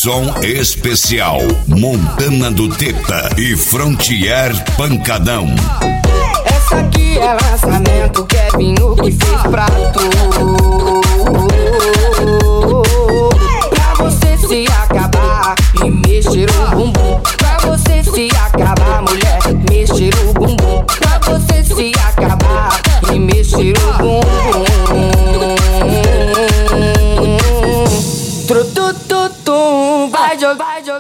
som especial Montana do Teta e Frontier Pancadão. Essa aqui é lançamento, Kevinho que fez pra tu. Pra você se acabar e mexer o bumbum. Pra você se acabar, mulher, mexer o bumbum. Pra você se acabar e mexer o bumbum. Trutututum, vai jogando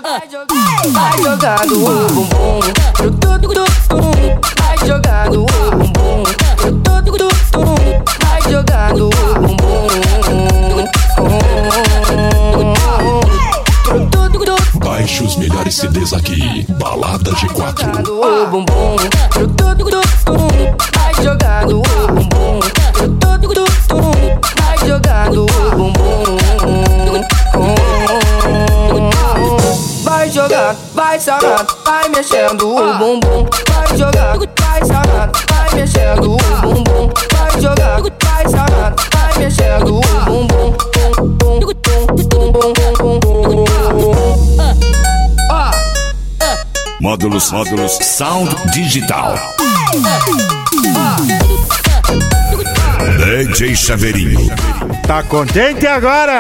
o bumbum. Trutututum, vai jogando o bumbum. Trutututum, vai jogando o bumbum. Baixe os melhores CDs aqui, Balada G4. O bumbum. Trutututum, vai jogando o bumbum. Trutututum, vai jogando o bumbum. Vai jogando, vai sarando, vai mexendo o bumbum. Vai jogando, vai sarando, vai mexendo o bumbum. Vai jogando, vai sarando, vai mexendo o bumbum. Módulos Sound Digital. DJ Chaveirinho. Tá contente agora?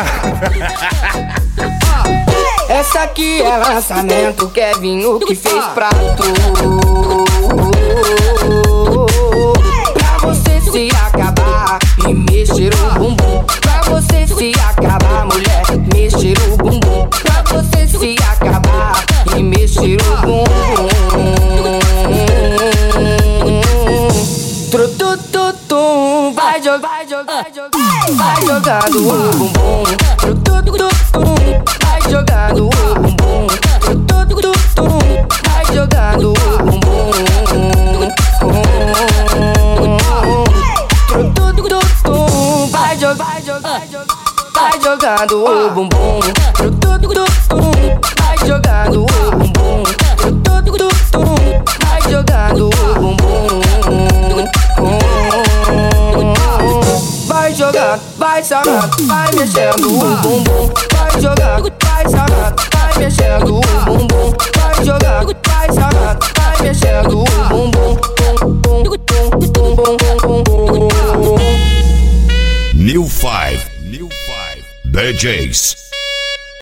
Essa aqui é lançamento, Kevinho que fez pra tu. Pra você se acabar e mexer o bumbum. Pra você se acabar, mulher, mexer o bumbum. Pra você se acabar e mexer o bumbum. Trutututum, vai jogando o bumbum. Trutututum, vai jogando o bumbum. Trutututum, vai jogando o bumbum. Trutututum, vai jogando o bumbum. Trutututum, vai jogando o bumbum. Trutututum, vai jogando o bumbum. Vai jogando, vai sarando, vai mexendo o bumbum. Vai jogando, vai sarando, vai mexendo o bumbum. Vai jogando, vai sarando, vai mexendo o bumbum. New Five DJs.